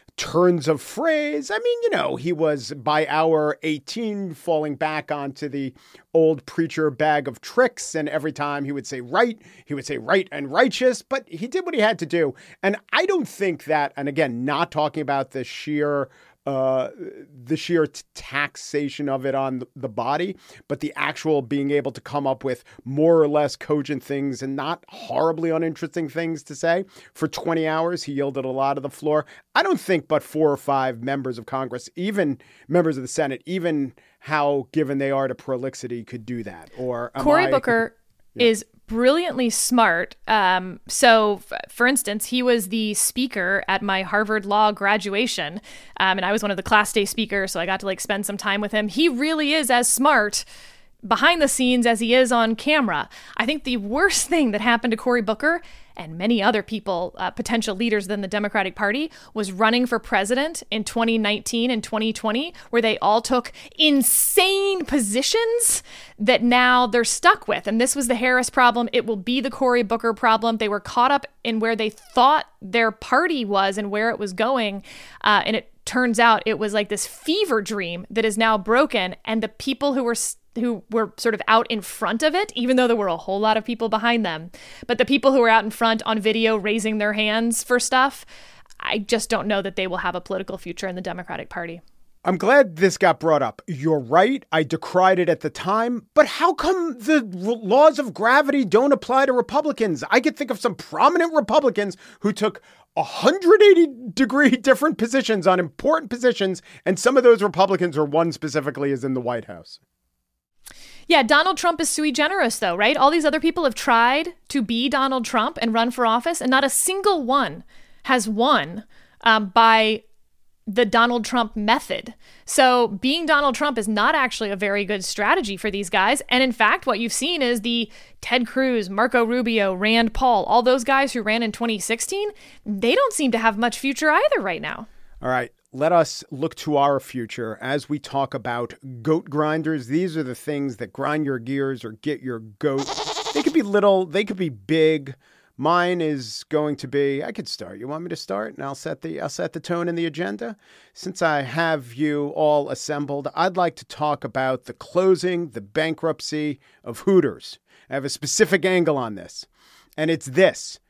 turns of phrase. I mean, you know, he was by hour eighteen falling back onto the old preacher bag of tricks. And every time he would say right, he would say right and righteous, but he did what he had to do. And I don't think that, and again, not talking about the sheer Uh, the sheer t- taxation of it on the body, but the actual being able to come up with more or less cogent things and not horribly uninteresting things to say for twenty hours. He yielded a lot of the floor. I don't think but four or five members of Congress, even members of the Senate, even how given they are to prolixity, could do that. Or Cory I- Booker yeah. is brilliantly smart. Um, so, f- for instance, he was the speaker at my Harvard Law graduation, um, and I was one of the class day speakers, so I got to like spend some time with him. He really is as smart behind the scenes as he is on camera. I think the worst thing that happened to Cory Booker and many other people, uh, potential leaders within the Democratic Party, was running for president in twenty nineteen and twenty twenty, where they all took insane positions that now they're stuck with. And this was the Harris problem. It will be the Cory Booker problem. They were caught up in where they thought their party was and where it was going. Uh, and it turns out it was like this fever dream that is now broken. And the people who were st- who were sort of out in front of it, even though there were a whole lot of people behind them. But the people who were out in front on video raising their hands for stuff, I just don't know that they will have a political future in the Democratic Party. I'm glad this got brought up. You're right. I decried it at the time. But how come the r- laws of gravity don't apply to Republicans? I could think of some prominent Republicans who took one hundred eighty degree different positions on important positions. And some of those Republicans, or one specifically, is in the White House. Yeah, Donald Trump is sui generis, though, right? All these other people have tried to be Donald Trump and run for office, and not a single one has won um, by the Donald Trump method. So being Donald Trump is not actually a very good strategy for these guys. And in fact, what you've seen is the Ted Cruz, Marco Rubio, Rand Paul, all those guys who ran in twenty sixteen, they don't seem to have much future either right now. All right. Let us look to our future as we talk about goat grinders. These are the things that grind your gears or get your goat. They could be little, they could be big. Mine is going to be, I could start. You want me to start? And I'll set the I'll set the tone and the agenda. Since I have you all assembled, I'd like to talk about the closing, the bankruptcy of Hooters. I have a specific angle on this, and it's this.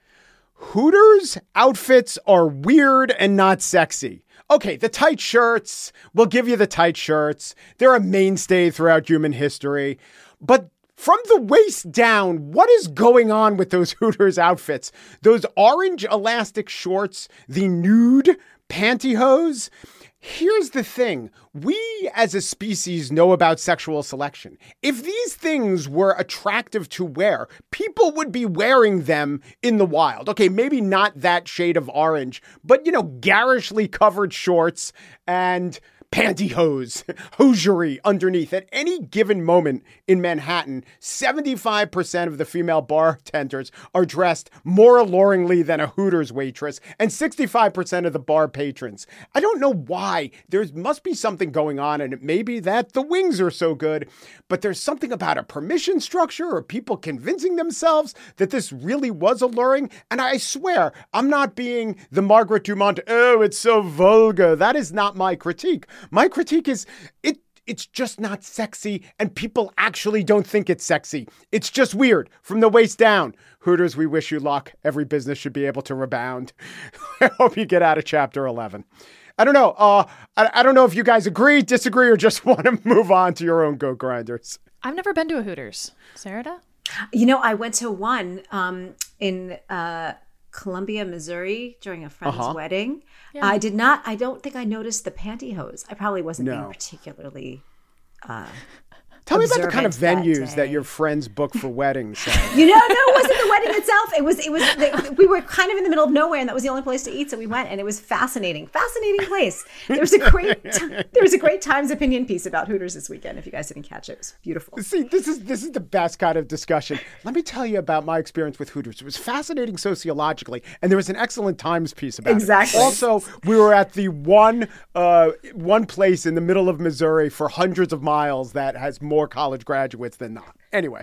Hooters outfits are weird and not sexy. Okay, the tight shirts, we'll give you the tight shirts. They're a mainstay throughout human history. But from the waist down, what is going on with those Hooters outfits? Those orange elastic shorts, the nude pantyhose. Here's the thing. We as a species know about sexual selection. If these things were attractive to wear, people would be wearing them in the wild. Okay, maybe not that shade of orange, but, you know, garishly covered shorts and pantyhose, hosiery underneath. At any given moment in Manhattan, seventy-five percent of the female bartenders are dressed more alluringly than a Hooters waitress, and sixty-five percent of the bar patrons. I don't know why. There must be something going on, and it may be that the wings are so good, but there's something about a permission structure or people convincing themselves that this really was alluring. And I swear, I'm not being the Margaret Dumont, oh, it's so vulgar. That is not my critique. My critique is it it's just not sexy, and people actually don't think it's sexy. It's just weird from the waist down. Hooters, we wish you luck. Every business should be able to rebound. I hope you get out of chapter eleven. I don't know. Uh, I, I don't know if you guys agree, disagree, or just want to move on to your own goat grinders. I've never been to a Hooters. Sarada? You know, I went to one um, in uh, Columbia, Missouri during a friend's Uh-huh. wedding. Yeah. I did not, I don't think I noticed the pantyhose. I probably wasn't No. being particularly uh, Tell me about the kind of observant that venues that, day. your friends book for weddings. So. You know, no, it wasn't the wedding itself. It was, it was, the, we were kind of in the middle of nowhere, and that was the only place to eat. So we went, and it was fascinating, fascinating place. There was a great, there was a great Times opinion piece about Hooters this weekend. If you guys didn't catch it, it was beautiful. See, this is this is the best kind of discussion. Let me tell you about my experience with Hooters. It was fascinating sociologically, and there was an excellent Times piece about Exactly. it. Also, we were at the one uh, one place in the middle of Missouri for hundreds of miles that has more college graduates than not. Anyway,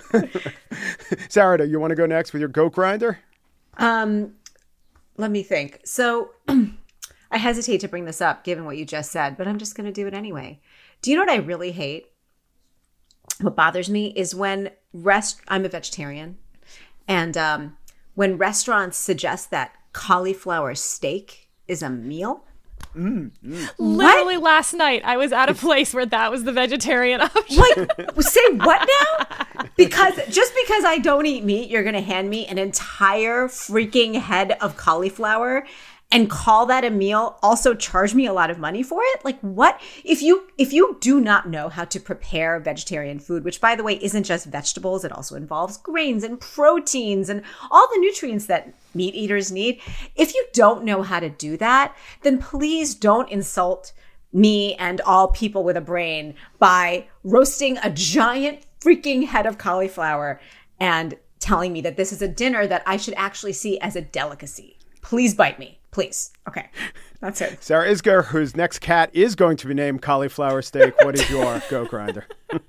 Sarah, do you want to go next with your goat grinder? Um, let me think. So I hesitate to bring this up given what you just said, but I'm just going to do it anyway. Do you know what I really hate? What bothers me is when rest. I'm a vegetarian. And um, when restaurants suggest that cauliflower steak is a meal. Mm, mm. Literally what? Last night, I was at a place where that was the vegetarian option. Like, say what now? Because just because I don't eat meat, you're going to hand me an entire freaking head of cauliflower and call that a meal, also charge me a lot of money for it? Like what? If you if you do not know how to prepare vegetarian food, which by the way isn't just vegetables, it also involves grains and proteins and all the nutrients that meat eaters need. If you don't know how to do that, then please don't insult me and all people with a brain by roasting a giant freaking head of cauliflower and telling me that this is a dinner that I should actually see as a delicacy. Please bite me. Please. Okay. That's it. Sarah Isgur, whose next cat is going to be named Cauliflower Steak. What is your Go Grinder?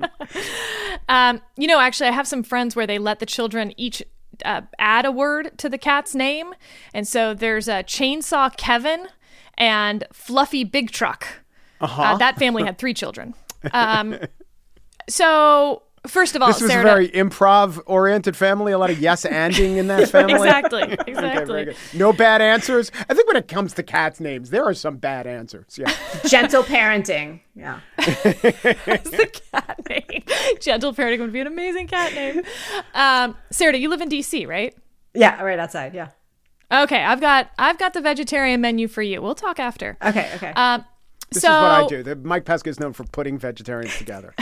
um, you know, actually, I have some friends where they let the children each uh, add a word to the cat's name. And so there's a Chainsaw Kevin and Fluffy Big Truck. Uh-huh. Uh, that family had three children. Um, so... First of all, this was Sarah, a very improv-oriented family. A lot of yes-anding in that family. Exactly, exactly. Okay, no bad answers. I think when it comes to cats' names, there are some bad answers. Yeah. Gentle parenting. Yeah. That's the cat name. Gentle parenting would be an amazing cat name. Um, Sarah, you live in D C, right? Yeah, right outside. Yeah. Okay, I've got I've got the vegetarian menu for you. We'll talk after. Okay. Okay. Um, This so, is what I do. The, Mike Pesca is known for putting vegetarians together.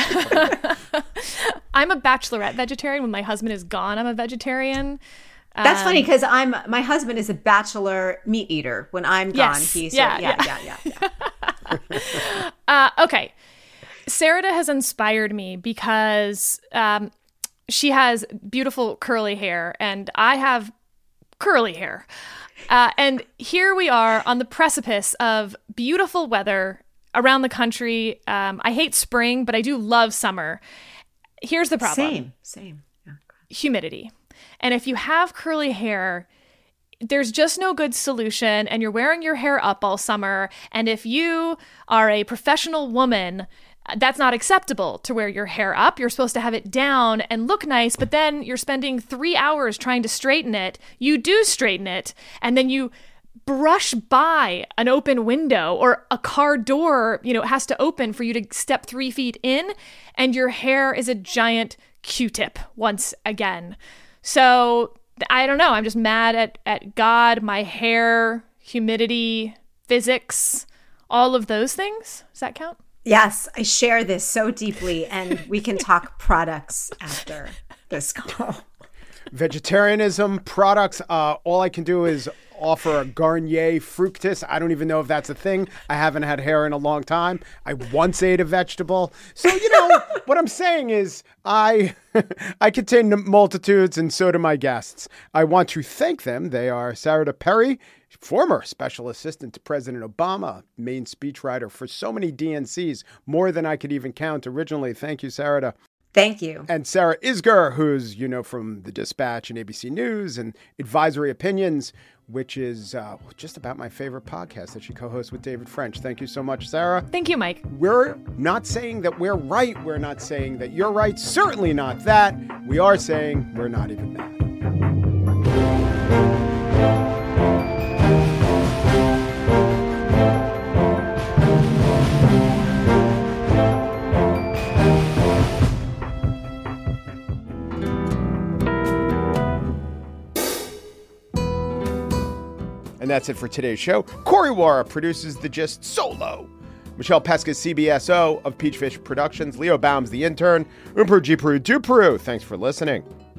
I'm a bachelorette vegetarian. When my husband is gone, I'm a vegetarian. That's um, funny because I'm my husband is a bachelor meat eater. When I'm gone, yes, he's yeah, yeah, yeah, yeah, yeah. yeah. uh, okay, Sarah has inspired me because um, she has beautiful curly hair, and I have curly hair. Uh, and here we are on the precipice of beautiful weather around the country. Um, I hate spring, but I do love summer. Here's the problem. Same, same. Yeah. Humidity. And if you have curly hair, there's just no good solution, and you're wearing your hair up all summer. And if you are a professional woman, that's not acceptable to wear your hair up. You're supposed to have it down and look nice, but then you're spending three hours trying to straighten it. You do straighten it, and then you brush by an open window or a car door, you know, it has to open for you to step three feet in, and your hair is a giant Q-tip once again. So I don't know. I'm just mad at, at God, my hair, humidity, physics, all of those things. Does that count? Yes, I share this so deeply, and we can talk products after this call. Vegetarianism, products, uh, all I can do is offer a Garnier Fructis. I don't even know if that's a thing. I haven't had hair in a long time. I once ate a vegetable. So, you know, what I'm saying is I I contain multitudes, and so do my guests. I want to thank them. They are Sarah Perry, former special assistant to President Obama, main speechwriter for so many D N Cs, more than I could even count originally. Thank you, Sarah. Thank you. And Sarah Isgur, who's, you know, from The Dispatch and A B C News and Advisory Opinions, which is uh, just about my favorite podcast that she co-hosts with David French. Thank you so much, Sarah. Thank you, Mike. We're not saying that we're right. We're not saying that you're right. Certainly not that. We are saying we're not even mad. And that's it for today's show. Corey Wara produces The Gist solo. Michelle Pesca, C B S O of Peachfish Productions. Leo Baum's the intern. Umperu G. Peru Du Peru. Thanks for listening.